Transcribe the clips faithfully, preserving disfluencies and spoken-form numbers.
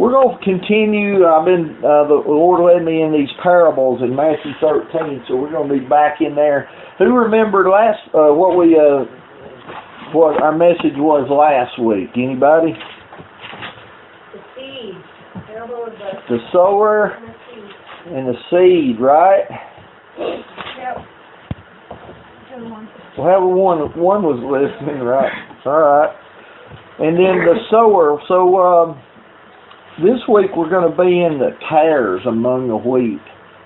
we're going to continue. I've been, uh, the Lord led me in these parables in Matthew thirteen, so we're going to be back in there. Who remembered last, uh, what we, uh, what our message was last week? Anybody? The seed. Parable of the, the sower and the seed, right? Yep. Well, one, one was listening, right? All right. And then the sower. So um, this week we're going to be in the tares among the wheat.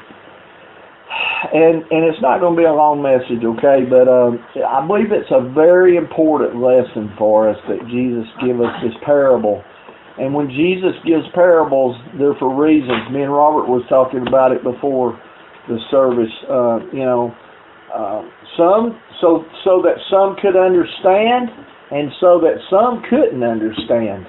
And and it's not going to be a long message, okay? But um, I believe it's a very important lesson for us that Jesus give us this parable. And when Jesus gives parables, they're for reasons. Me and Robert was talking about it before the service. Uh, you know, uh, some so so that some could understand, and so that some couldn't understand.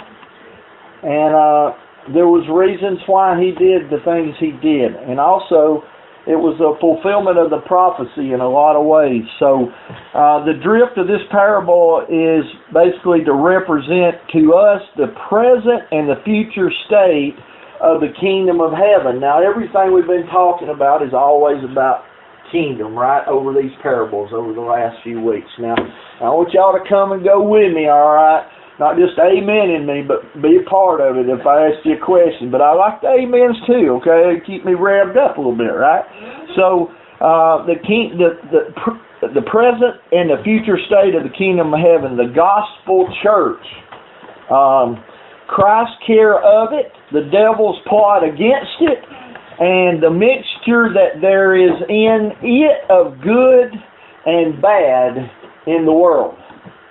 And uh, there was reasons why he did the things he did, and also it was a fulfillment of the prophecy in a lot of ways. So uh, the drift of this parable is basically to represent to us the present and the future state of the kingdom of heaven. Now, everything we've been talking about is always about kingdom, right, over these parables over the last few weeks. Now, I want y'all to come and go with me, all right? Not just amening me, but be a part of it if I ask you a question. But I like the amens too, okay? They keep me revved up a little bit, right? So uh, the, king, the the the present and the future state of the kingdom of heaven, the gospel church, um, Christ's care of it, the devil's plot against it, and the mixture that there is in it of good and bad in the world.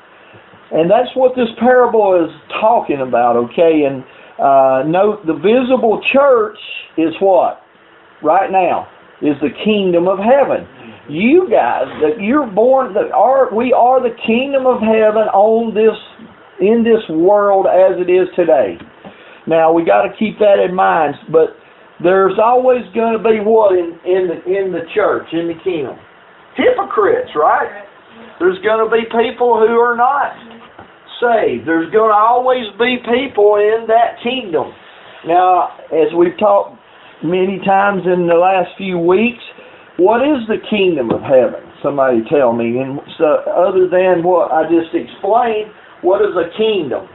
And that's what this parable is talking about, okay? And uh, note, the visible church is what? Right now, is the kingdom of heaven. You guys, that you're born, that are we are the kingdom of heaven on this, in this world as it is today. Now, we got to keep that in mind, but there's always going to be what in, in the in the church, in the kingdom? Hypocrites, right? There's going to be people who are not saved. There's going to always be people in that kingdom. Now, as we've talked many times in the last few weeks, what is the kingdom of heaven? Somebody tell me. And so, other than what I just explained, what is a kingdom?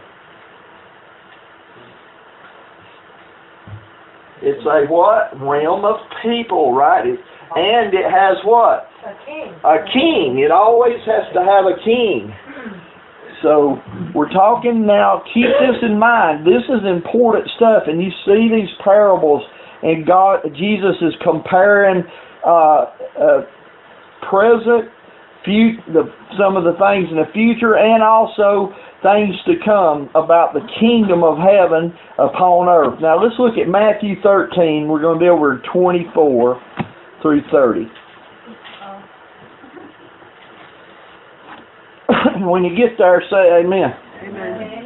It's a what? Realm of people, right? It, and it has what? A king. A king. It always has to have a king. So we're talking now, keep this in mind. This is important stuff. And you see these parables, and God, Jesus is comparing uh, uh, present, future, the, some of the things in the future, and also things to come about the kingdom of heaven upon earth. Now let's look at Matthew thirteen. We're going to be over twenty-four through thirty. When you get there, say amen. Amen.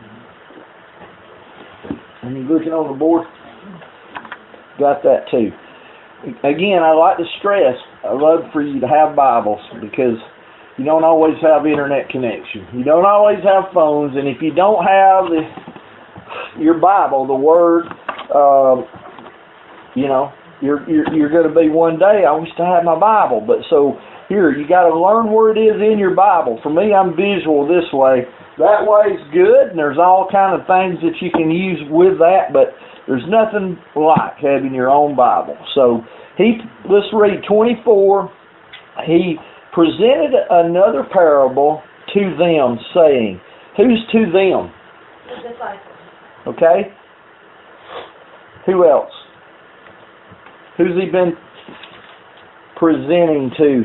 And you looking on the board? Got that too. Again, I like to stress, I love for you to have Bibles because you don't always have internet connection. You don't always have phones, and if you don't have the, your Bible, the Word, uh, you know, you're you're, you're going to be one day, I wish to have my Bible. But so here, you got to learn where it is in your Bible. For me, I'm visual this way. That way's good, and there's all kind of things that you can use with that, but there's nothing like having your own Bible. So he, let's read twenty-four. He presented another parable to them, saying, who's to them? The disciples. Okay? Who else? Who's he been presenting to?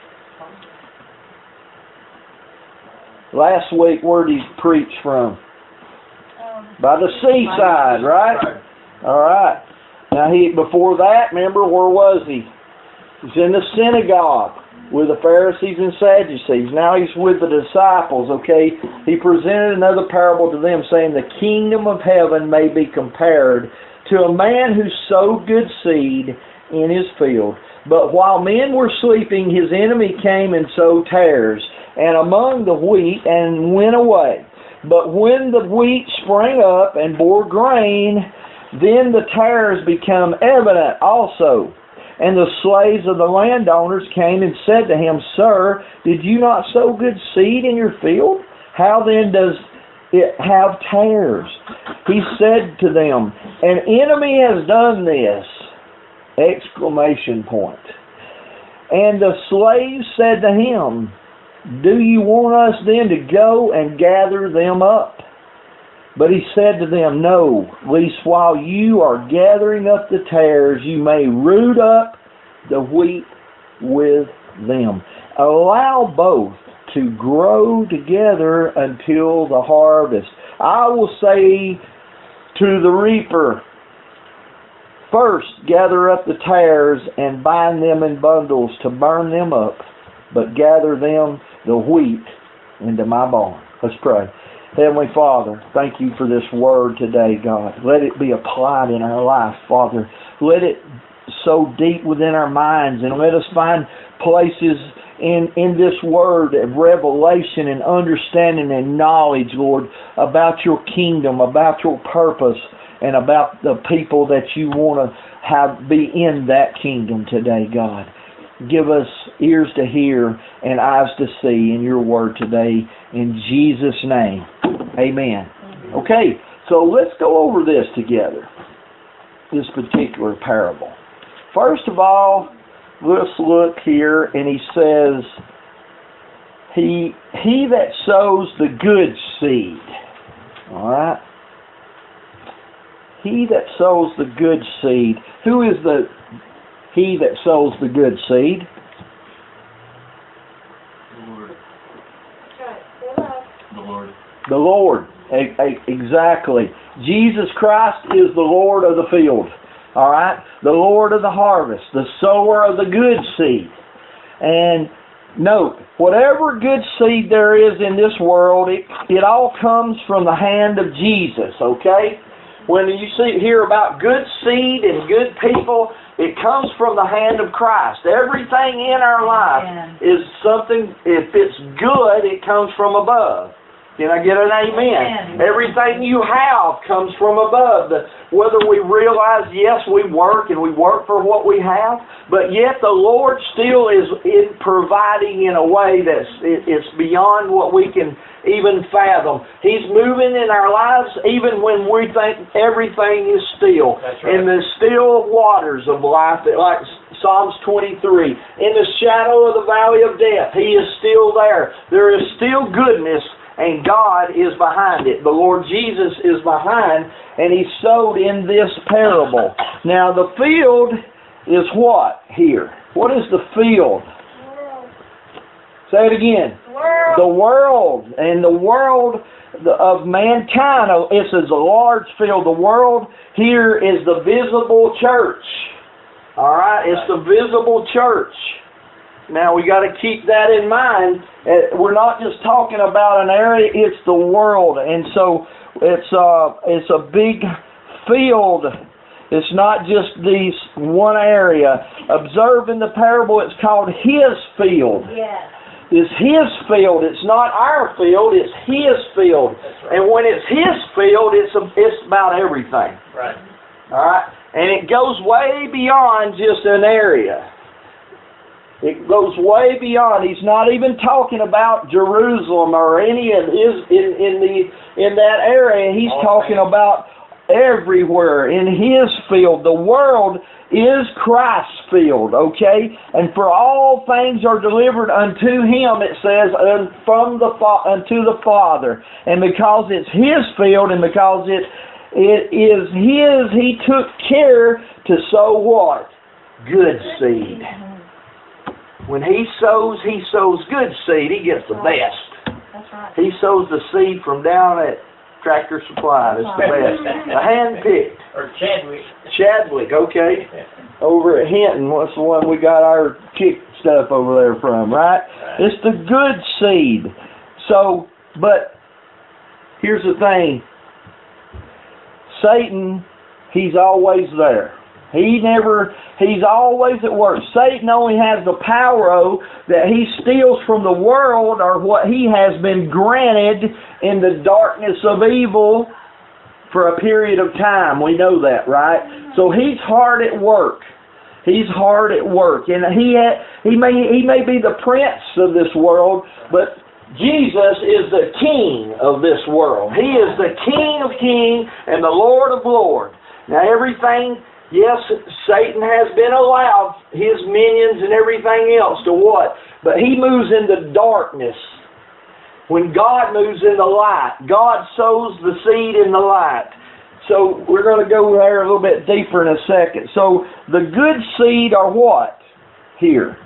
Last week, where did he preach from? Um, By the seaside, right? All right. Now, he before that, remember, where was he? He's in the synagogue with the Pharisees and Sadducees. Now he's with the disciples, okay? He presented another parable to them, saying, the kingdom of heaven may be compared to a man who sowed good seed in his field. But while men were sleeping, his enemy came and sowed tares and among the wheat, and went away. But when the wheat sprang up and bore grain, then the tares become evident also. And the slaves of the landowners came and said to him, Sir, did you not sow good seed in your field? How then does it have tares? He said to them, An enemy has done this! Exclamation point. And the slaves said to him, Do you want us then to go and gather them up? But he said to them, No, lest while you are gathering up the tares, you may root up the wheat with them. Allow both to grow together until the harvest. I will say to the reaper, First gather up the tares and bind them in bundles to burn them up, but gather them, the wheat, into my barn. Let's pray. Heavenly Father, thank you for this word today, God. Let it be applied in our life, Father. Let it sow deep within our minds, and let us find places in, in this word of revelation and understanding and knowledge, Lord, about your kingdom, about your purpose, and about the people that you want to have be in that kingdom today, God. Give us ears to hear and eyes to see in your word today. In Jesus' name, amen. Okay, so let's go over this together, this particular parable. First of all, let's look here, and he says, He, he that sows the good seed, all right? He that sows the good seed. Who is the he that sows the good seed? The Lord. The Lord. The Lord. E- e- exactly. Jesus Christ is the Lord of the field. All right? The Lord of the harvest. The sower of the good seed. And note, whatever good seed there is in this world, it, it all comes from the hand of Jesus. Okay? When you see hear about good seed and good people, it comes from the hand of Christ. Everything in our life Amen. is something, if it's good, it comes from above. Can I get an amen? Amen. Everything you have comes from above. The, whether we realize, yes, we work and we work for what we have, but yet the Lord still is in providing in a way that's it, it's beyond what we can even fathom. He's moving in our lives even when we think everything is still. That's right. In the still waters of life, like Psalms twenty-three, in the shadow of the valley of death, He is still there. There is still goodness, and God is behind it. The Lord Jesus is behind, and He sowed in this parable. Now the field is what here? What is the field? world. Say it again. World. The world, and the world of mankind, it's a large field. The world here is the visible church. All right, it's the visible church. Now we got to keep that in mind. We're not just talking about an area; it's the world, and so it's a it's a big field. It's not just this one area. Observe in the parable, it's called His field. Yes. It's His field. It's not our field. It's His field. Right. And when it's His field, it's a, it's about everything. Right. All right, and it goes way beyond just an area. It goes way beyond. He's not even talking about Jerusalem or any of his in in the in that area. He's All talking things. about everywhere in His field. The world is Christ's field, okay? And for all things are delivered unto Him, it says, and from the fa- unto the Father. And because it's His field, and because it it is His, He took care to sow what? Good seed. When He sows, He sows good seed. He gets the best. That's right. He sows the seed from down at Tractor Supply. That's the best. The hand-picked. Or Chadwick. Chadwick, okay. Over at Hinton, what's the one we got our kick stuff over there from, right? It's the good seed. So, but here's the thing. Satan, he's always there. He never He's always at work. Satan only has the power oh, that he steals from the world or what he has been granted in the darkness of evil for a period of time. We know that, right? So he's hard at work. He's hard at work. And he ha- he may he may be the prince of this world, but Jesus is the king of this world. He is the King of kings and the Lord of lords. Now everything, yes, Satan has been allowed, his minions and everything else to what? But he moves in the darkness. When God moves in the light, God sows the seed in the light. So we're going to go there a little bit deeper in a second. So the good seed are what? Here.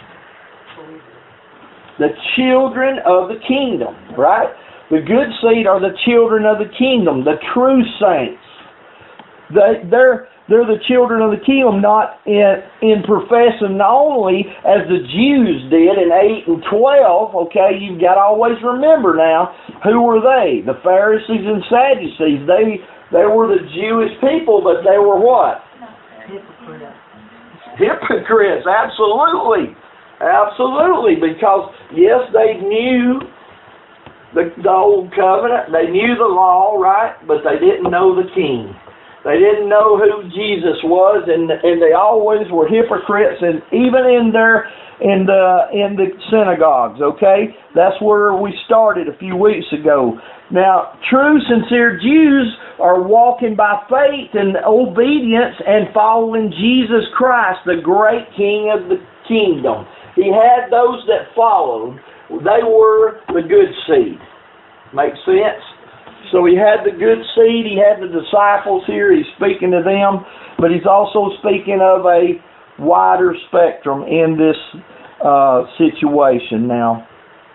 The children of the kingdom, right? The good seed are the children of the kingdom, the true saints. They, they're, they're the children of the kingdom, not in, in professing only as the Jews did in eight and twelve. Okay, you've got to always remember now, who were they? The Pharisees and Sadducees. They, they were the Jewish people, but they were what? Hypocrites. Hypocrites, absolutely. Absolutely, because yes, they knew the, the old covenant, they knew the law, right? But they didn't know the King. They didn't know who Jesus was, and and they always were hypocrites, and even in their in the in the synagogues. Okay, that's where we started a few weeks ago. Now, true, sincere Jews are walking by faith and obedience and following Jesus Christ, the great King of the kingdom. He had those that followed. They were the good seed. Make sense? So he had the good seed. He had the disciples here. He's speaking to them. But he's also speaking of a wider spectrum in this uh, situation now.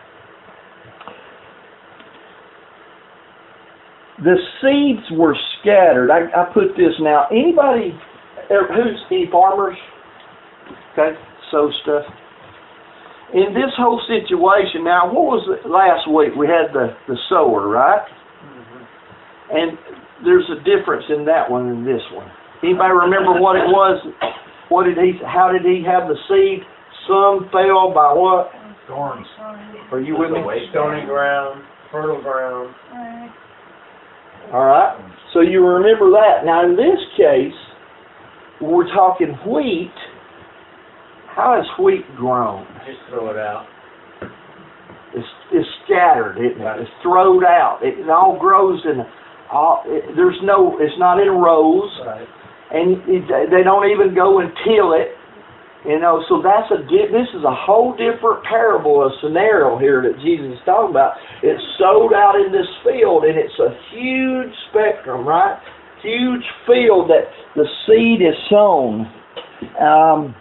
The seeds were scattered. I, I put this now. Anybody, who's any farmers? Okay, sow stuff. In this whole situation, now, what was it last week? We had the, the sower, right? Mm-hmm. And there's a difference in that one and this one. Anybody remember what it was? What did he? How did he have the seed? Some fell by what? Thorns. Are you with me? Stony ground, fertile ground. All right. So you remember that. Now, in this case, we're talking wheat. How is wheat grown? Just throw it out. It's, it's scattered, isn't it? It's thrown out. It, it all grows in. All, it, there's no. It's not in rows, right. And it, they don't even go and till it. You know, so that's a. This is a whole different parable, a scenario here that Jesus is talking about. It's sowed out in this field, and it's a huge spectrum, right? Huge field that the seed is sown. Um,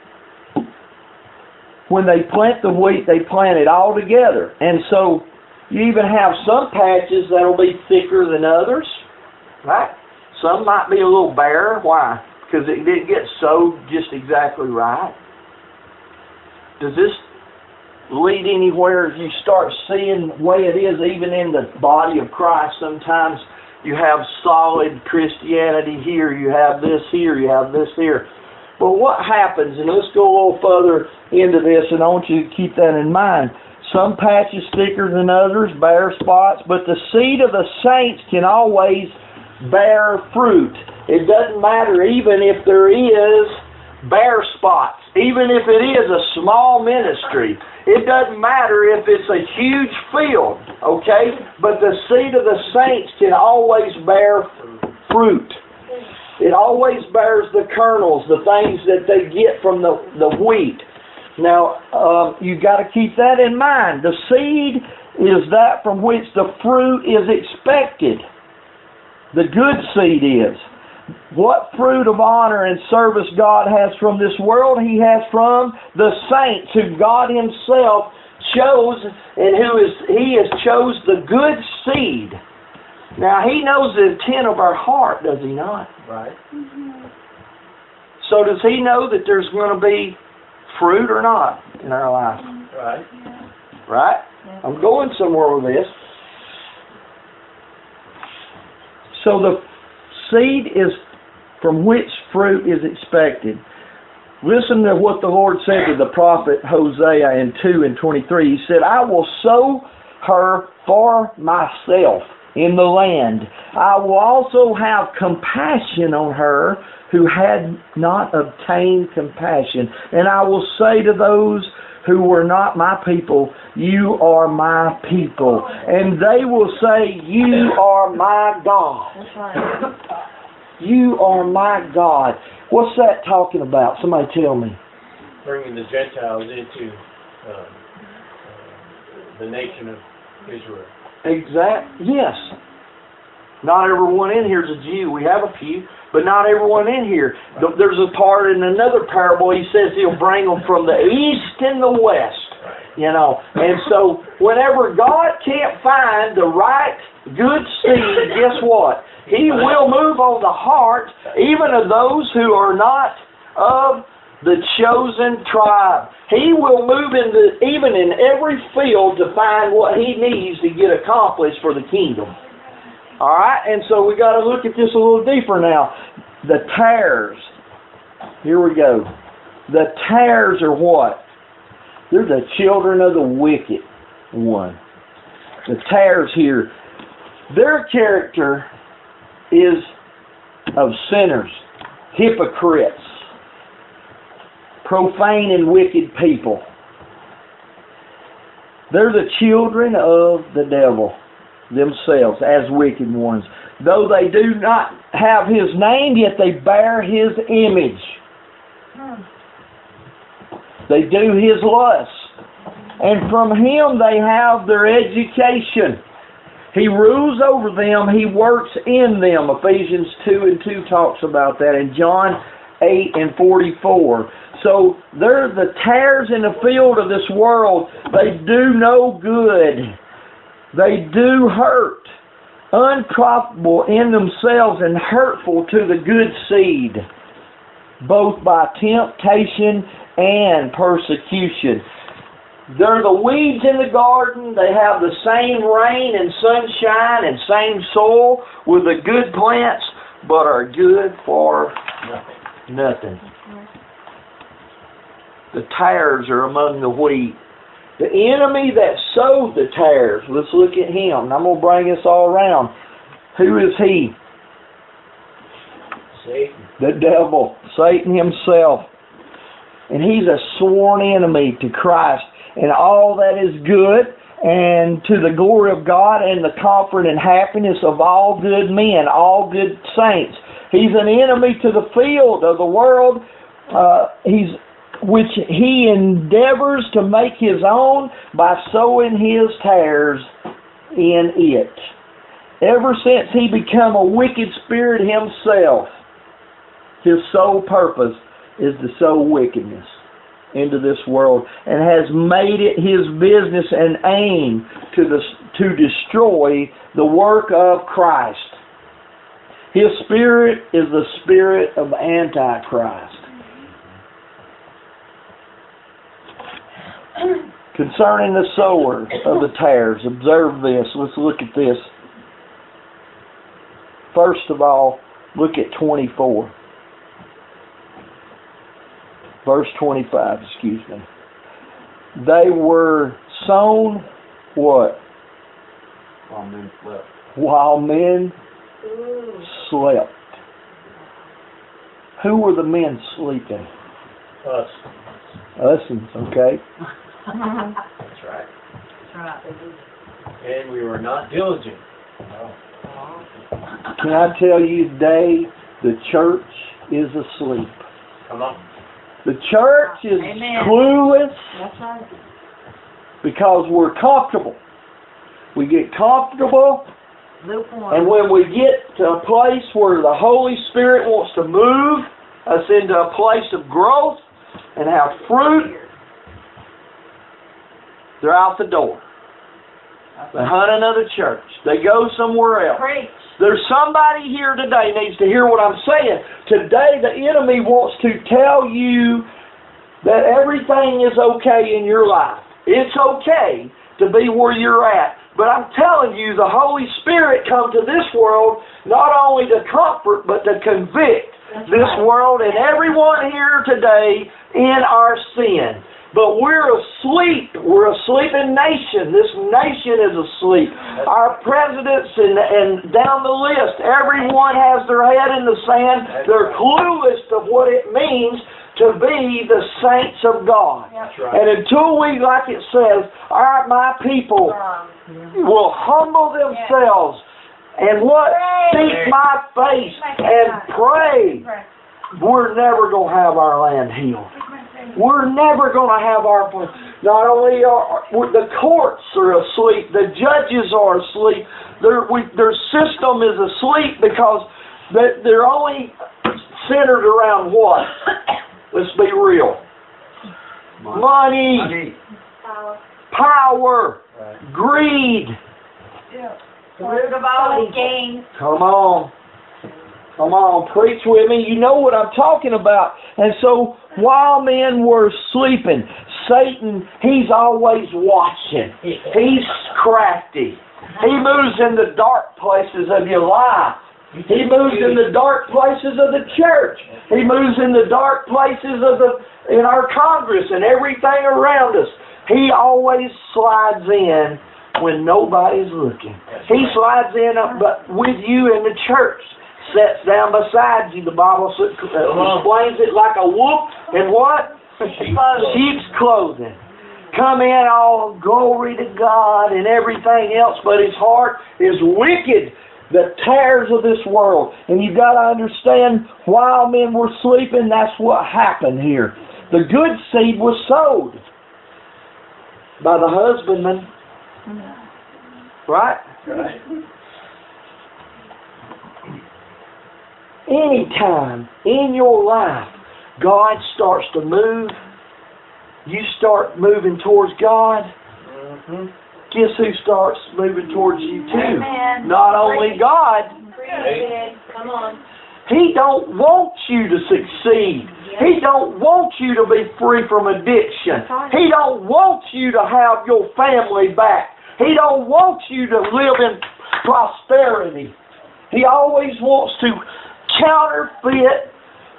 When they plant the wheat, they plant it all together. And so you even have some patches that'll be thicker than others, right? Some might be a little bare. Why? Because it didn't get sowed just exactly right. Does this lead anywhere? If you start seeing the way it is even in the body of Christ, sometimes you have solid Christianity here, you have this here, you have this here. But what happens, and let's go a little further into this, and I want you to keep that in mind. Some patches thicker than others, bare spots, but the seed of the saints can always bear fruit. It doesn't matter even if there is bare spots, even if it is a small ministry. It doesn't matter if it's a huge field, okay? But the seed of the saints can always bear fruit. It always bears the kernels, the things that they get from the, the wheat. Now, um, you've got to keep that in mind. The seed is that from which the fruit is expected. The good seed is. What fruit of honor and service God has from this world, He has from the saints who God Himself chose, and who is He has chose the good seed. Now, He knows the intent of our heart, does He not? Right. Mm-hmm. So does He know that there's going to be fruit or not in our life? Right. Yeah. Right? Yeah. I'm going somewhere with this. So the seed is from which fruit is expected. Listen to what the Lord said to the prophet Hosea in two and twenty-three. He said, I will sow her for myself in the land. I will also have compassion on her who had not obtained compassion. And I will say to those who were not my people, you are my people. And they will say, you are my God. That's right. You are my God. What's that talking about? Somebody tell me. Bringing the Gentiles into uh, uh, the nation of Israel. Exact. Yes. Not everyone in here is a Jew. We have a few, but not everyone in here. There's a part in another parable. He says he'll bring them from the east and the west. You know, and so whenever God can't find the right good seed, guess what? He will move on the heart even of those who are not of the chosen tribe. He will move into even in every field to find what he needs to get accomplished for the kingdom. All right, and so we got to look at this a little deeper now. The tares. Here we go. The tares are what? They're the children of the wicked one. The tares here. Their character is of sinners, hypocrites, profane and wicked people. They're the children of the devil themselves as wicked ones. Though they do not have his name, yet they bear his image. They do his lusts. And from him they have their education. He rules over them. He works in them. Ephesians two and two talks about that. And John eight and forty-four. So they're the tares in the field of this world. They do no good. They do hurt. Unprofitable in themselves and hurtful to the good seed, both by temptation and persecution. They're the weeds in the garden. They have the same rain and sunshine and same soil with the good plants, but are good for nothing. The tares are among the wheat. The enemy that sowed the tares, let's look at him. And I'm going to bring us all around. Who is he? Satan. The devil. Satan himself. And he's a sworn enemy to Christ and all that is good and to the glory of God and the comfort and happiness of all good men, all good saints. He's an enemy to the field of the world. Uh, he's which he endeavors to make his own by sowing his tares in it. Ever since he became a wicked spirit himself, his sole purpose is to sow wickedness into this world and has made it his business and aim to, the, to destroy the work of Christ. His spirit is the spirit of Antichrist. Concerning the sower of the tares, observe this. Let's look at this. First of all, look at twenty-four. Verse twenty-five, excuse me. They were sown, what? While men slept. While men slept. Who were the men sleeping? Us. Us, okay. That's right. That's right. And we were not diligent. No. Can I tell you today, the church is asleep. Come on. The church is Amen. clueless. That's right. Because we're comfortable. We get comfortable, Lukewarm. and when we get to a place where the Holy Spirit wants to move us into a place of growth and have fruit, they're out the door. They hunt another church. They go somewhere else. Preach. There's somebody here today needs to hear what I'm saying. Today the enemy wants to tell you that everything is okay in your life. It's okay to be where you're at. But I'm telling you, the Holy Spirit come to this world not only to comfort, but to convict. this world and everyone here today in our sin. But we're asleep. We're a sleeping nation. This nation is asleep. Our presidents and, and down the list, everyone has their head in the sand. They're clueless of what it means to be the saints of God. Right. And until we, like it says, our my people will humble themselves and what? Seek my face and pray. We're never going to have our land healed. We're never going to have our... Not only are the courts are asleep, the judges are asleep. Their, we, their system is asleep because they're only centered around what? Let's be real. Money. Money. Power. Power. Right. Greed. Yeah. The root of all gain. Come on. Come on, preach with me. You know what I'm talking about. And so, while men were sleeping, Satan, he's always watching. He's crafty. He moves in the dark places of your life. He moves in the dark places of the church. He moves in the dark places of the in our Congress and everything around us. He always slides in when nobody's looking. He slides in but with you in the church. Sits down beside you. The Bible uh, explains it like a wolf and what? Sheep's clothing. Come in all glory to God and everything else, but his heart is wicked. The tares of this world. And you've got to understand, while men were sleeping, that's what happened here. The good seed was sowed by the husbandman. Right? Right. Anytime in your life God starts to move, you start moving towards God, Mm-hmm. guess who starts moving towards you too? Amen. Not only God. Come on. He don't want you to succeed. He don't want you to be free from addiction. He don't want you to have your family back. He don't want you to live in prosperity. He always wants to counterfeit,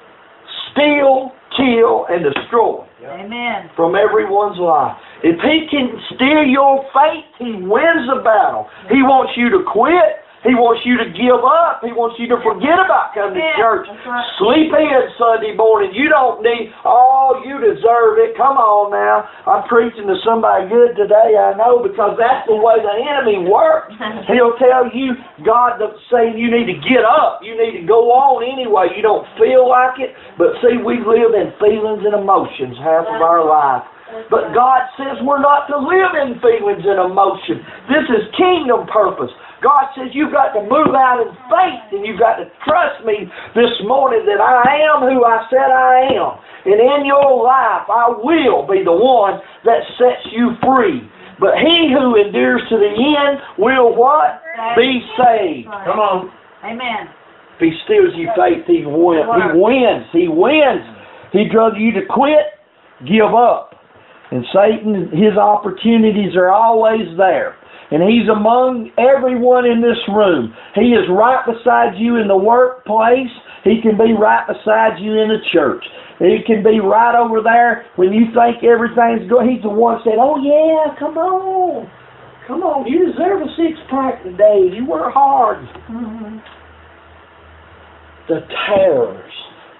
steal, kill, and destroy. Amen. From everyone's life. If he can steal your faith, he wins the battle. He wants you to quit. He wants you to give up. He wants you to forget about coming to church. Right. Sleep in Sunday morning. You don't need, oh, you deserve it. Come on now. I'm preaching to somebody good today, I know, because that's the way the enemy works. He'll tell you, God saying you need to get up. You need to go on anyway. You don't feel like it. But see, we live in feelings and emotions half of our life. But God says we're not to live in feelings and emotions. This is kingdom purpose. God says you've got to move out in faith and you've got to trust me this morning that I am who I said I am. And in your life, I will be the one that sets you free. But he who endures to the end will what? Be saved. Come on. Amen. If he steals your faith, he wins. He wins. He wins. He drug you to quit, give up. And Satan, his opportunities are always there. And he's among everyone in this room. He is right beside you in the workplace. He can be right beside you in the church. He can be right over there when you think everything's good. He's the one that said, oh yeah, come on. Come on, you deserve a six-pack today. You work hard. Mm-hmm. The terrors.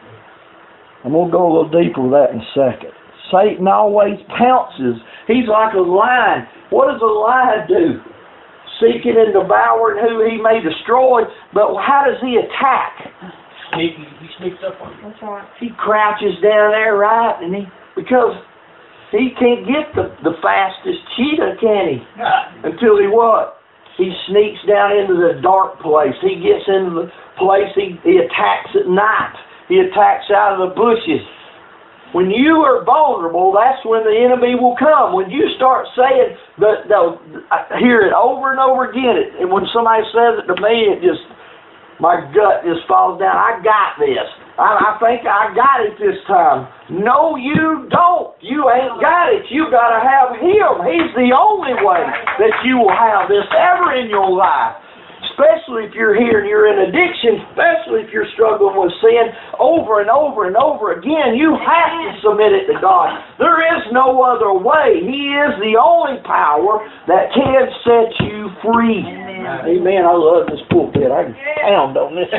I'm going to go a little deeper with that in a second. Satan always pounces. He's like a lion. What does a lion do? Seeking and devouring who he may destroy. But how does he attack? Sneaky. He sneaks up on you. That's right. He crouches down there, right? And he because he can't get the, the fastest cheetah, can he? Until he what? He sneaks down into the dark place. He gets into the place. He, he attacks at night. He attacks out of the bushes. When you are vulnerable, that's when the enemy will come. When you start saying, the, the, I hear it over and over again, it, and when somebody says it to me, it just, my gut just falls down. I got this. I, I think I got it this time. No, you don't. You ain't got it. You got to have him. He's the only way that you will have this ever in your life. especially if you're here and you're in addiction, especially if you're struggling with sin over and over and over again, you have to submit it to God. There is no other way. He is the only power that can set you free. Amen. Amen. I love this pulpit. I can pound on this.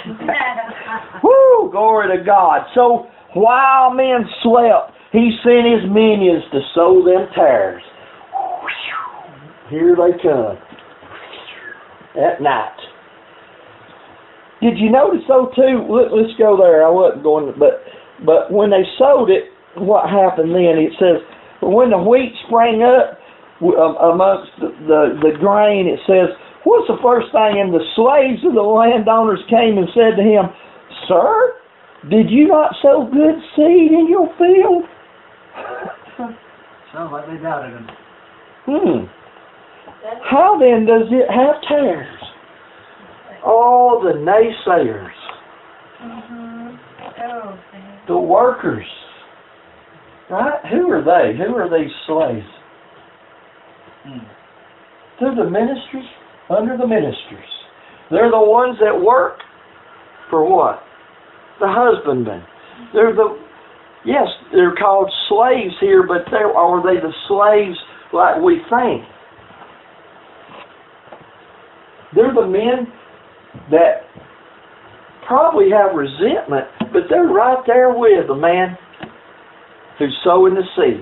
Woo! Glory to God. So while men slept, He sent His minions to sow them tares. Here they come. At night. Did you notice though too? Let, let's go there. I wasn't going, to, but but when they sowed it, what happened then? It says when the wheat sprang up amongst the, the the grain, it says, what's the first thing? And the slaves of the landowners came and said to him, "Sir, did you not sow good seed in your field?" Sounds like they doubted him. Hmm. How then does it have tares? All the naysayers. Mm-hmm. Oh, The workers. Right? Who are they? Who are these slaves? Hmm. They're the ministers under the ministers. They're the ones that work for what? The husbandmen. They're the, yes, they're called slaves here, but they're, are they the slaves like we think? They're the men that probably have resentment, but they're right there with the man who's sowing the seed.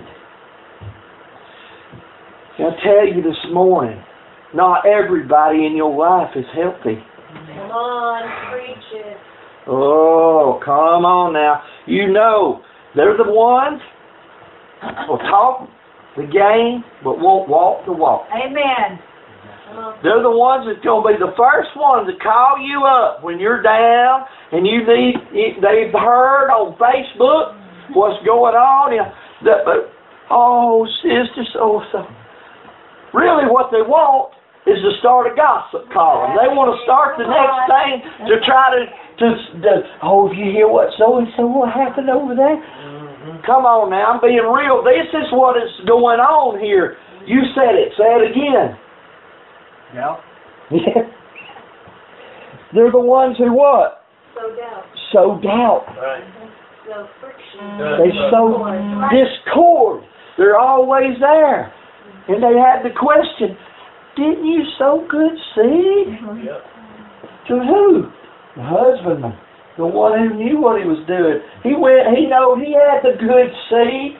I'll tell you this morning, not everybody in your life is healthy. come on, preach it. Oh, come on now. You know, they're the ones who will talk the game, but won't walk the walk. Amen. They're the ones that's going to be the first ones to call you up when you're down and you need. They've heard on Facebook what's going on. And that, but oh, sister, so so. Really, what they want is to start a gossip column. They want to start the next thing to try to to. to oh, if you hear what so and so what happened over there? Mm-hmm. Come on now, I'm being real. This is what is going on here. You said it. Say it again. Yeah. Yeah. They're the ones who what? So doubt. Sow doubt. Right. So friction. They sow discord. They're always there. And they had the question, didn't you sow good seed? Yep. To who? The husbandman. The one who knew what he was doing. He went, he know he had the good seed.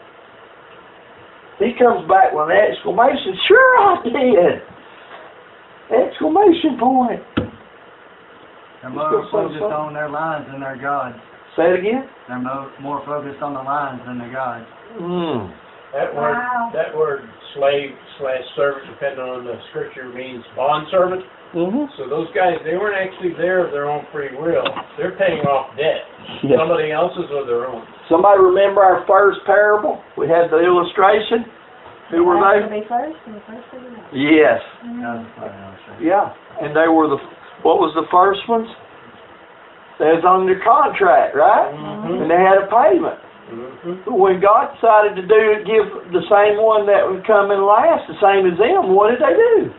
He comes back with an exclamation, sure I did. Exclamation point. They're more focused on their lines than their God. Say it again. They're mo- more focused on the lines than their God. Mm. That word, Wow. that word slave slash servant, depending on the scripture, means bond servant. Mm-hmm. So those guys, they weren't actually there of their own free will. They're paying off debt. Yes. Somebody else's or their own. Somebody remember our first parable? We had the illustration. Who were they? Be first and the first to the next. Yes. That's what I was saying. Yeah. And they were the, what was the first ones? They was under contract, right? Mm-hmm. And they had a payment. Mm-hmm. When God decided to do give the same one that would come in last, the same as them, what did they do?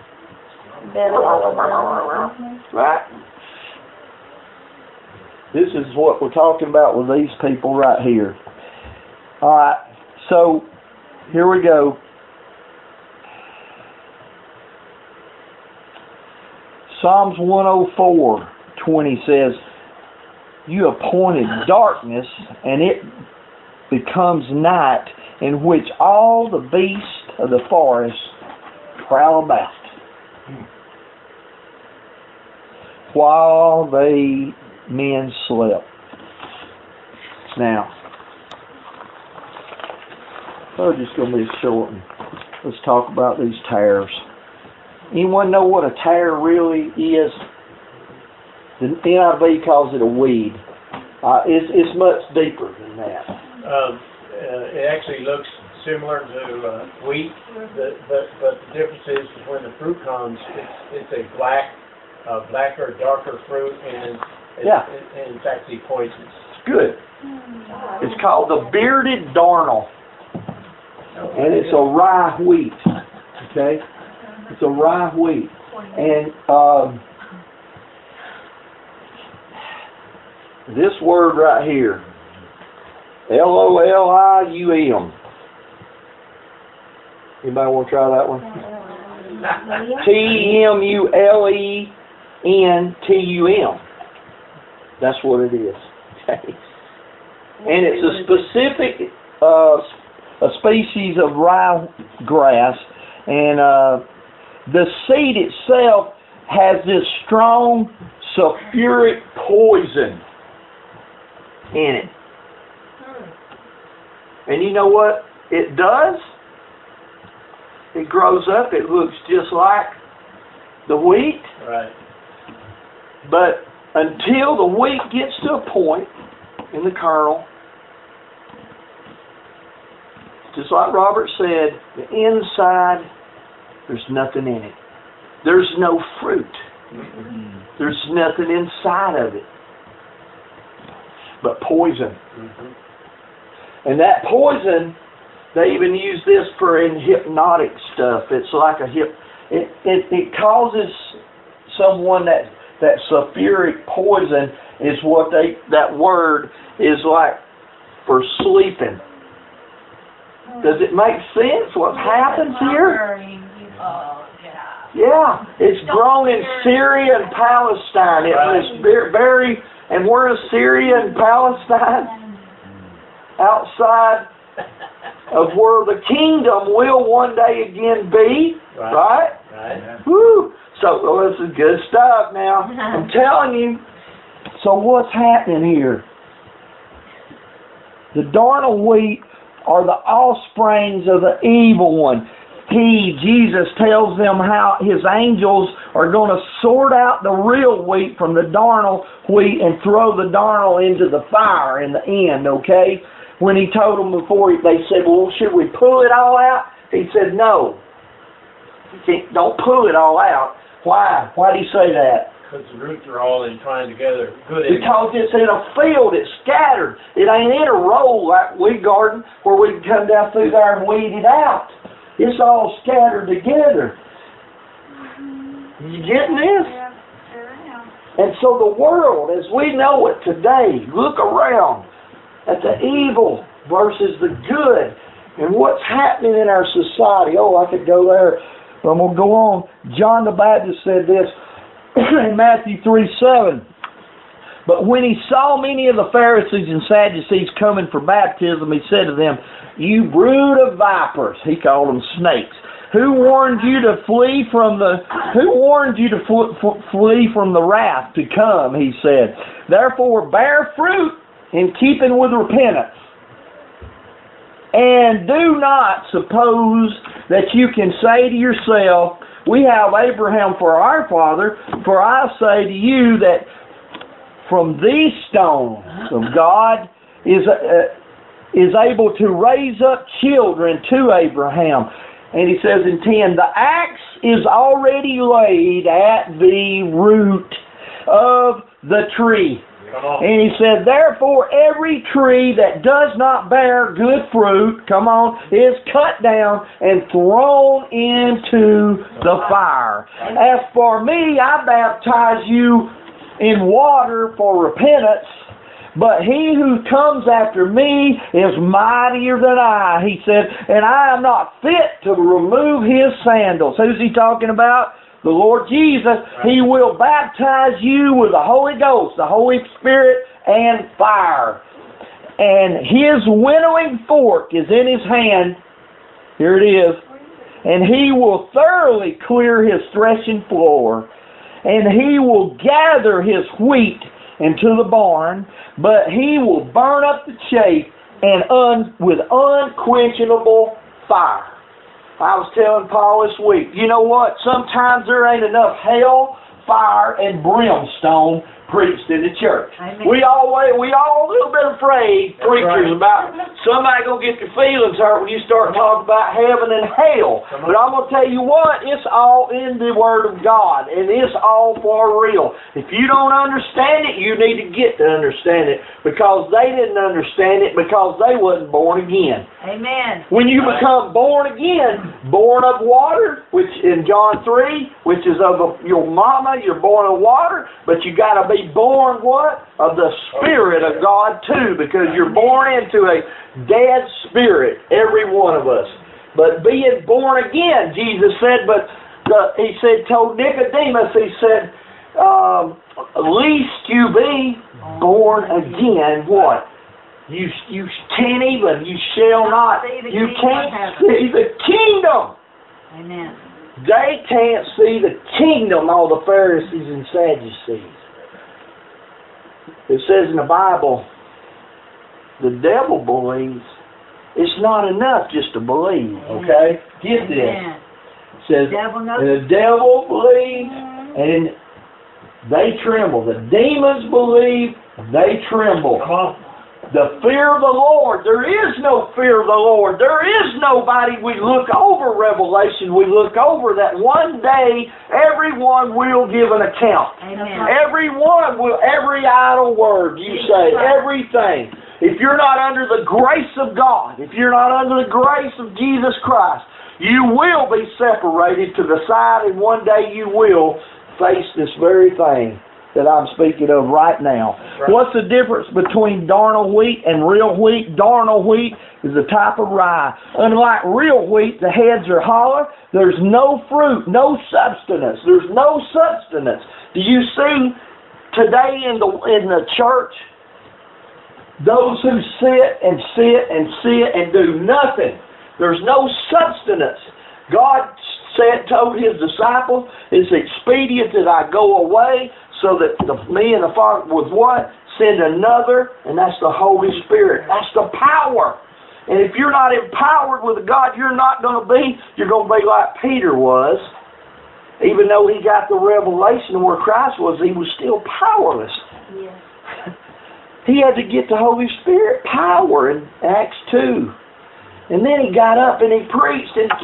Right? This is what we're talking about with these people right here. All right. So here we go. Psalms one oh four twenty says, you appointed darkness, and it becomes night, in which all the beasts of the forest prowl about, while they men slept. Now, oh, just going to be short. Let's talk about these tares. Anyone know what a tare really is? The N I V calls it a weed. Uh, it's, it's much deeper than that. Um, uh, it actually looks similar to uh, wheat, the, but, but the difference is when the fruit comes, it's, it's a black, uh, blacker, darker fruit, and it's, Yeah. it, and it's actually poisonous. It's good. It's called the bearded darnel, and it's a rye wheat. Okay, it's a rye wheat. And um, this word right here, L O L I U M. Anybody want to try that one? T M U L E N T U M. That's what it is. And it's a specific uh, a species of ryegrass, and uh, the seed itself has this strong sulfuric poison in it. And you know what it does? It grows up, it looks just like the wheat. Right. But until the wheat gets to a point in the kernel, just like Robert said, the inside, there's nothing in it. There's no fruit. Mm-hmm. There's nothing inside of it but poison. Mm-hmm. And that poison, they even use this for in hypnotic stuff. It's like a hip. It it, it causes someone that that sulfuric poison is what they that word is like for sleeping. Does it make sense what happens here? Oh, yeah. Yeah, it's grown in Syria and Palestine. It was very, and we're in Syria and Palestine, outside of where the kingdom will one day again be, right? Right. Right. Woo! So well, this is good stuff. Now I'm telling you. So what's happening here? The darnel wheat are the offsprings of the evil one. He, Jesus, tells them how his angels are going to sort out the real wheat from the darnel wheat and throw the darnel into the fire in the end, okay? When he told them before, they said, well, should we pull it all out? He said, no. You can't, don't pull it all out. Why? Why did he say that? Because the roots are all entwined together. Good. Because it's in a field, it's scattered. It ain't in a row like we garden where we can come down through there and weed it out. It's all scattered together. You getting this? Yeah, sure am. And so the world, as we know it today, look around at the evil versus the good and what's happening in our society. Oh, I could go there, but I'm going to go on. John the Baptist said this in Matthew three seven. But when he saw many of the Pharisees and Sadducees coming for baptism, he said to them, you brood of vipers, he called them snakes, who warned you to flee from the who warned you to fl- fl- flee from the wrath to come, he said. Therefore bear fruit in keeping with repentance. And do not suppose that you can say to yourself, we have Abraham for our father, for I say to you that from these stones of God is uh, is able to raise up children to Abraham. And he says in ten, the axe is already laid at the root of the tree. And he said, therefore every tree that does not bear good fruit, come on, is cut down and thrown into the fire. As for me, I baptize you in water for repentance, but he who comes after me is mightier than I, he said, and I am not fit to remove his sandals. Who's he talking about? The Lord Jesus. He will baptize you with the Holy Ghost, the Holy Spirit, and fire. And his winnowing fork is in his hand. Here it is. And he will thoroughly clear his threshing floor. And he will gather his wheat into the barn, but he will burn up the chaff and un, with unquenchable fire. I was telling Paul this week, you know what? Sometimes there ain't enough hell, fire, and brimstone preached in the church. Amen. We always, we all a little bit afraid, That's preachers, right. about somebody gonna get their feelings hurt when you start talking about heaven and hell. Come on. But I'm gonna tell you what, it's all in the Word of God, and it's all for real. If you don't understand it, you need to get to understand it, because they didn't understand it because they wasn't born again. Amen. When you become born again, born of water, which in John three, which is of a, your mama, you're born of water, but you got to be born what? Of the Spirit of God too, because you're born into a dead spirit, every one of us. But being born again, Jesus said, but the, he said, told Nicodemus, he said, um, least you be born again, what? You you can't even, you shall not, you can't see the kingdom. Amen. They can't see the kingdom, all the Pharisees and Sadducees. It says in the Bible, the devil believes. It's not enough just to believe, okay? Get this. Amen. It says, Devil knows. and the devil believes, and they tremble. The demons believe, they tremble. Come on. The fear of the Lord. There is no fear of the Lord. There is nobody. We look over Revelation. We look over that one day everyone will give an account. Amen. Everyone will, every idle word you say, everything. If you're not under the grace of God, if you're not under the grace of Jesus Christ, you will be separated to the side, and one day you will face this very thing that I'm speaking of right now. Right. What's the difference between darnel wheat and real wheat? Darnel wheat is a type of rye. Unlike real wheat, the heads are hollow. There's no fruit, no substance. There's no substance. Do you see today in the in the church, those who sit and sit and sit and do nothing? There's no substance. God said, told his disciples, it's expedient that I go away, so that the, me and the Father with what? Send another, and that's the Holy Spirit. That's the power. And if you're not empowered with God, you're not going to be, you're going to be like Peter was. Even though he got the revelation of where Christ was, he was still powerless. Yes. He had to get the Holy Spirit power in Acts two. And then he got up and he preached, and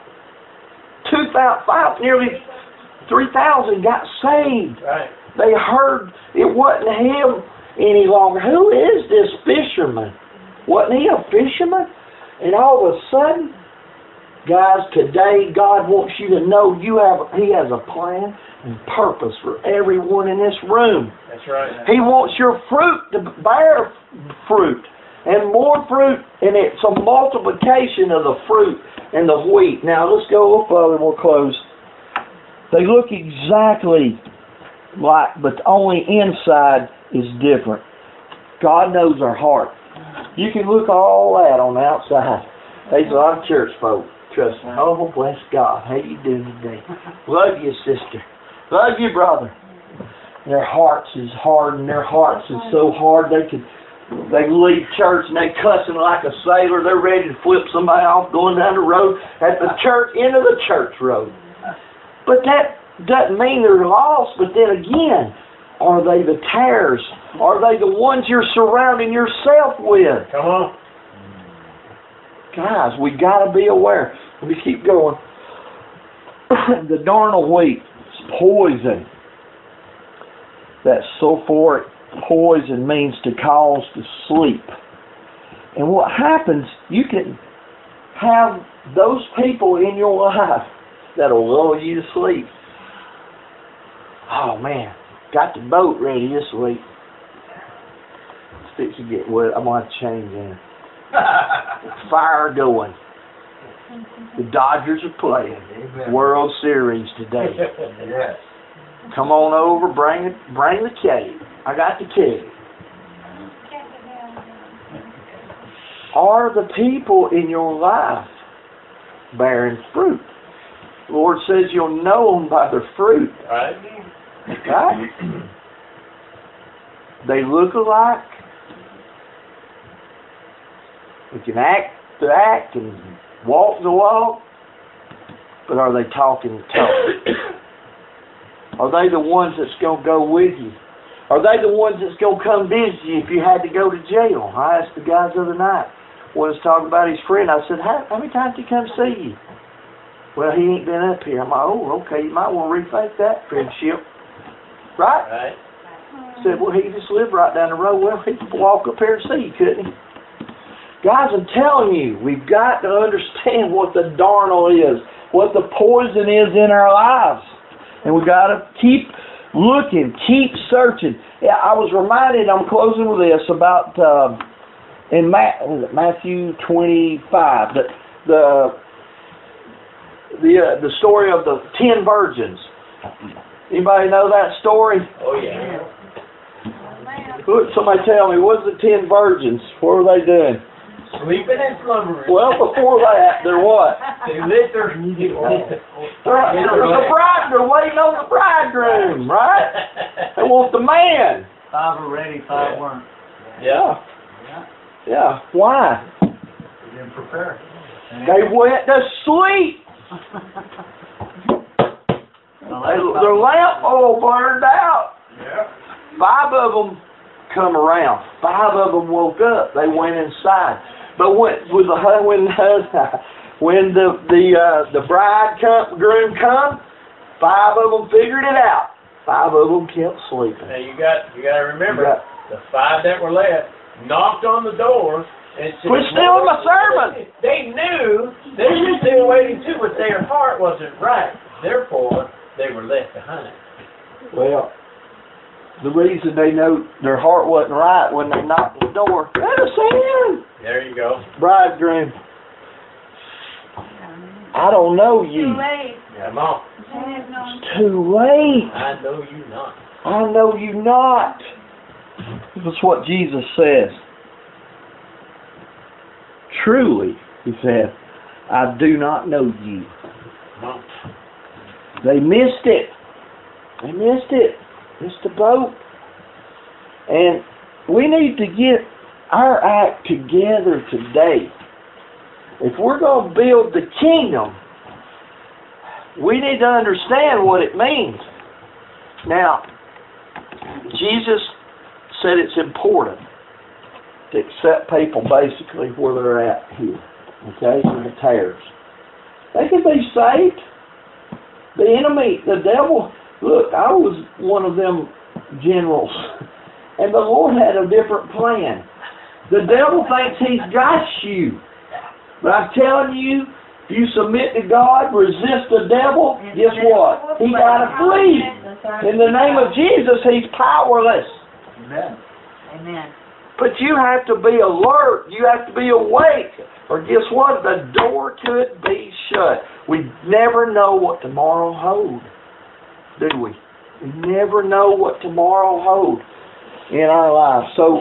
two thousand, nearly three thousand got saved. Right. They heard it wasn't him any longer. Who is this fisherman? Wasn't he a fisherman? And all of a sudden, guys, today God wants you to know you have. He has a plan and purpose for everyone in this room. That's right. He wants your fruit to bear fruit and more fruit, and it's a multiplication of the fruit and the wheat. Now let's go a little further and we'll close. They look exactly like, but only inside is different. God knows our heart. You can look all that on the outside. There's a lot of church folk. Trust me. Oh, bless God. How you doing today? Love you, sister. Love you, brother. Their hearts is hard, and their hearts is so hard they could they leave church and they cussing like a sailor. They're ready to flip somebody off going down the road at the church, end of the church road. But that doesn't mean they're lost. But then again, are they the tares? Are they the ones you're surrounding yourself with? Come on. Guys, we got to be aware. Let me keep going. The darnel wheat is poison. That sulfuric poison means to cause to sleep. And what happens, you can have those people in your life that'll lull you to sleep. Oh man, got the boat ready this week. It's fixing to get wet. I'm going to have to change in. Fire going. The Dodgers are playing. Amen. World Series today. Yes. Come on over, bring it, bring the keg. I got the keg. Are the people in your life bearing fruit? The Lord says you'll know them by their fruit. Right. Right? They look alike. We can act the act and walk the walk. But are they talking the talk? Are they the ones that's going to go with you? Are they the ones that's going to come visit you if you had to go to jail? I asked the guys the other night. One was talking about his friend. I said, how, how many times did he come see you? Well, he ain't been up here. I'm like, oh, okay, you might want to rethink that friendship. Right? Right. I said, well, he just lived right down the road. Well, he could walk up here and see you, couldn't he? Guys, I'm telling you, we've got to understand what the darnel is, what the poison is in our lives. And we've got to keep looking, keep searching. Yeah, I was reminded, I'm closing with this, about uh, in Matthew twenty-five, the the the, uh, the story of the ten virgins. Anybody know that story? Oh, yeah. Look, somebody tell me, what's the ten virgins? What were they doing? Sleeping and slumbering. Well, before that, they're what? They lit their... They're, they're the bride, they're waiting on the bridegroom, right? They want the man. Five were ready, five weren't. Yeah. Yeah. Yeah. Why? They didn't prepare. They went to sleep. They, their lamp oil burned out. Yeah. Five of them come around. Five of them woke up. They went inside. But when with the when when the the uh, the bride come, groom come, five of them figured it out. Five of them kept sleeping. Now you got you got to remember You got- the five that were left knocked on the door and said, Quit stealing my sermon. They knew they were still waiting too, but their heart wasn't right. Therefore, they were left behind. Well, the reason they know their heart wasn't right when they knocked on the door, let us in. There you go. Bridegroom, I don't know Too you. late. Come on. It's too late. I know you not. I know you not. That's what Jesus says. Truly, he said, I do not know you. Come on. They missed it. They missed it. Missed the boat. And we need to get our act together today. If we're going to build the kingdom, we need to understand what it means. Now, Jesus said it's important to accept people basically where they're at here. Okay? In the tares. They can be saved. The enemy, the devil, look, I was one of them generals. And the Lord had a different plan. The devil thinks he's got you. But I'm telling you, if you submit to God, resist the devil, guess what? He got to flee. In the name of Jesus, he's powerless. Amen. Amen. But you have to be alert. You have to be awake. Or guess what? The door could be shut. We never know what tomorrow holds, do we? We never know what tomorrow holds in our lives. So,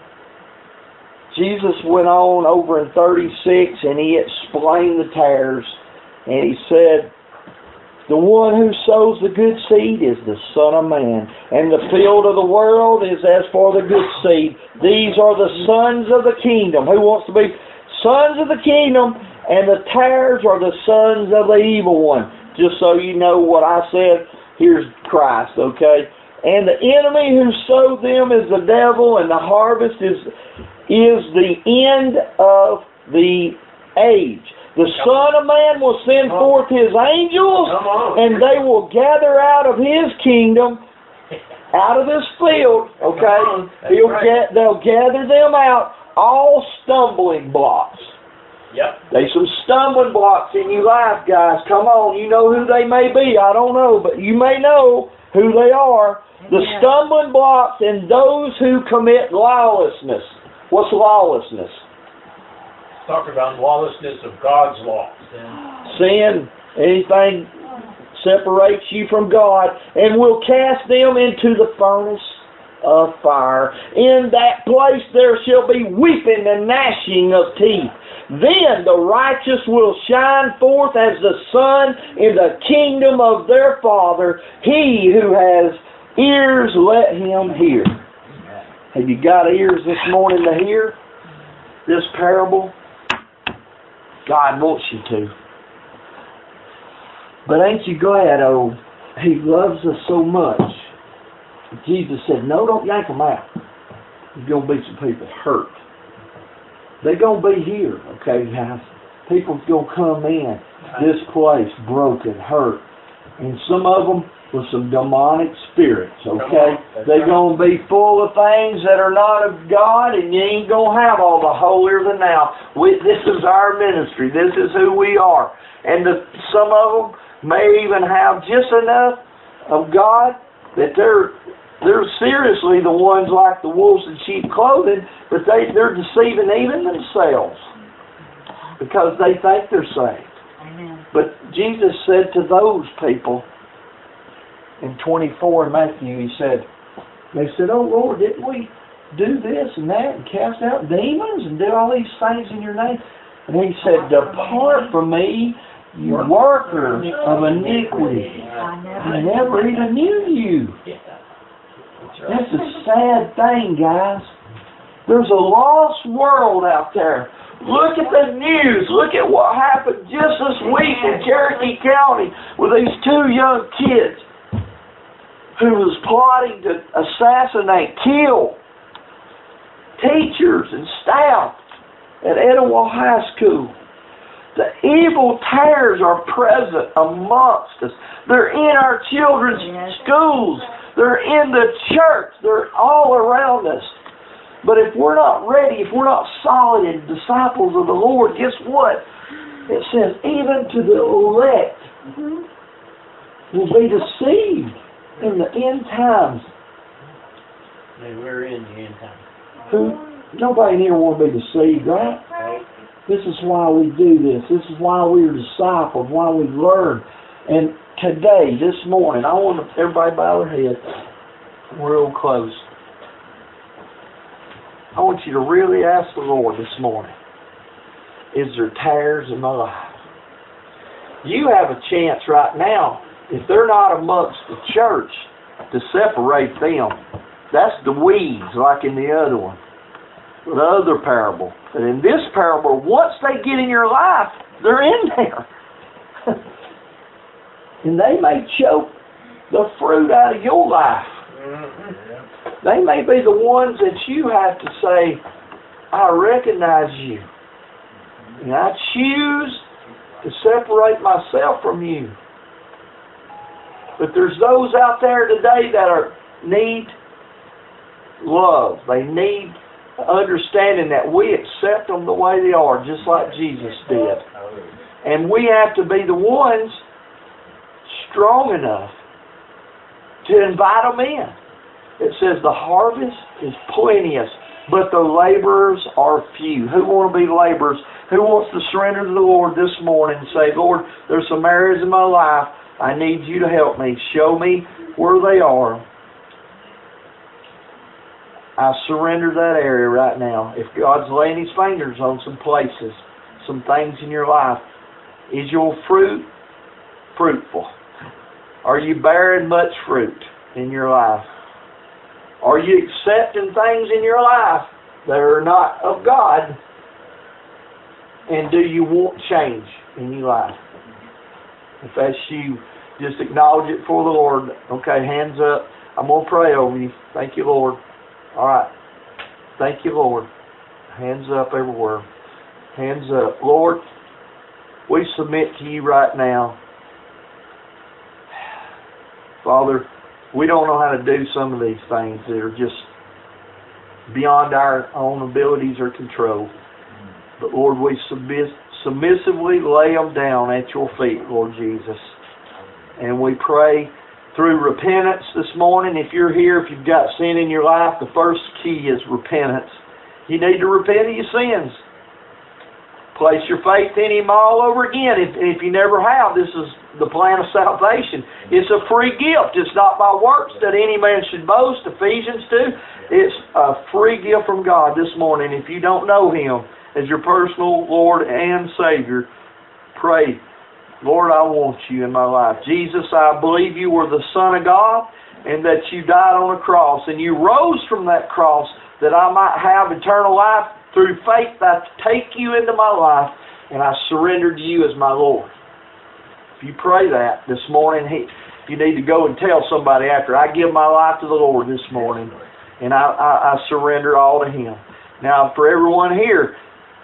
Jesus went on over in thirty-six and he explained the tares. And he said, the one who sows the good seed is the Son of Man. And the field of the world is as for the good seed. These are the sons of the kingdom. Who wants to be sons of the kingdom? And the tares are the sons of the evil one. Just so you know what I said, here's Christ, okay? And the enemy who sowed them is the devil, and the harvest is is the end of the age. The Son of Man will send forth His angels, and they will gather out of His kingdom, out of this field, okay? He'll get, they'll gather them out, all stumbling blocks. Yep. There's some stumbling blocks in your life, guys. Come on, you know who they may be. I don't know, but you may know who they are. The stumbling blocks and those who commit lawlessness. What's lawlessness? Talk about lawlessness of God's law. Sin, anything separates you from God, and will cast them into the furnace of fire. In that place there shall be weeping and gnashing of teeth. Then the righteous will shine forth as the sun in the kingdom of their Father. He who has ears, let him hear. Have you got ears this morning to hear this parable? God wants you to. But ain't you glad, oh, He loves us so much Jesus said, no, don't yank them out. There's going to be some people hurt. They're going to be here, okay, guys? People's going to come in this place broken, hurt. And some of them with some demonic spirits, okay? They're going to be full of things that are not of God, and you ain't going to have all the holier than thou. We, this is our ministry. This is who we are. And the, some of them may even have just enough of God that they're they're seriously the ones like the wolves in sheep clothing, but they, they're deceiving even themselves because they think they're saved. Amen. But Jesus said to those people in twenty-four in Matthew, He said, they said, oh Lord, didn't we do this and that and cast out demons and do all these things in your name? And He said, depart from me, you workers of iniquity. I never even knew you. That's a sad thing, guys. There's a lost world out there. Look at the news. Look at what happened just this week in Cherokee County with these two young kids who was plotting to assassinate, kill teachers and staff at Etowah High School. The evil tares are present amongst us. They're in our children's schools. They're in the church. They're all around us. But if we're not ready, if we're not solid and disciples of the Lord, guess what? It says, even to the elect will be deceived in the end times. And we're in the end time. Who? Nobody here want to be deceived, right? This is why we do this. This is why we are disciples, why we learn. And today, this morning, I want everybody bow their head. We're real close. I want you to really ask the Lord this morning, is there tares in my life? You have a chance right now, if they're not amongst the church, to separate them. That's the weeds, like in the other one, the other parable. But in this parable, once they get in your life, they're in there. And they may choke the fruit out of your life. They may be the ones that you have to say, I recognize you. And I choose to separate myself from you. But there's those out there today that are need love. They need understanding that we accept them the way they are, just like Jesus did. And we have to be the ones strong enough to invite them in. It says the harvest is plenteous, but the laborers are few. Who want to be laborers? Who wants to surrender to the Lord this morning and say, Lord, there's some areas in my life I need you to help me. Show me where they are. I surrender that area right now. If God's laying His fingers on some places, some things in your life, is your fruit fruitful? Are you bearing much fruit in your life? Are you accepting things in your life that are not of God? And do you want change in your life? If that's you, just acknowledge it for the Lord. Okay, hands up. I'm going to pray over you. Thank you, Lord. All right. Thank you, Lord. Hands up everywhere. Hands up. Lord, we submit to you right now. Father, we don't know how to do some of these things that are just beyond our own abilities or control. But Lord, we submiss- submissively lay them down at your feet, Lord Jesus. And we pray through repentance this morning. If you're here, if you've got sin in your life, the first key is repentance. You need to repent of your sins. Place your faith in Him all over again. If, if you never have, this is the plan of salvation. It's a free gift. It's not by works that any man should boast, Ephesians two. It's a free gift from God this morning. If you don't know Him as your personal Lord and Savior, pray, Lord, I want you in my life. Jesus, I believe you were the Son of God and that you died on a cross and you rose from that cross that I might have eternal life. Through faith, I take you into my life and I surrender to you as my Lord. If you pray that this morning, he, You need to go and tell somebody after, I give my life to the Lord this morning, and I, I, I surrender all to Him. Now, for everyone here,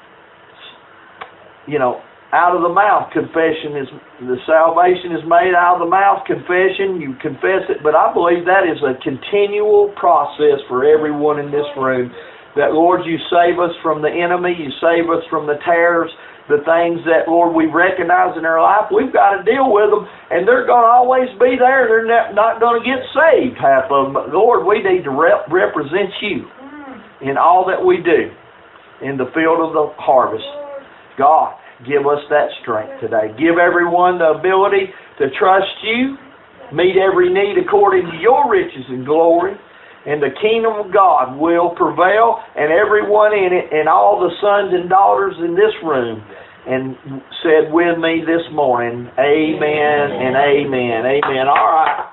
you know, out of the mouth, confession is, the salvation is made out of the mouth, confession, you confess it, but I believe that is a continual process for everyone in this room. That, Lord, you save us from the enemy, you save us from the tares, the things that, Lord, we recognize in our life. We've got to deal with them, and they're going to always be there. They're not going to get saved, half of them. But, Lord, we need to rep- represent you in all that we do in the field of the harvest. God, give us that strength today. Give everyone the ability to trust you, meet every need according to your riches and glory, and the kingdom of God will prevail, and everyone in it, and all the sons and daughters in this room, and said with me this morning, amen and amen. Amen. All right.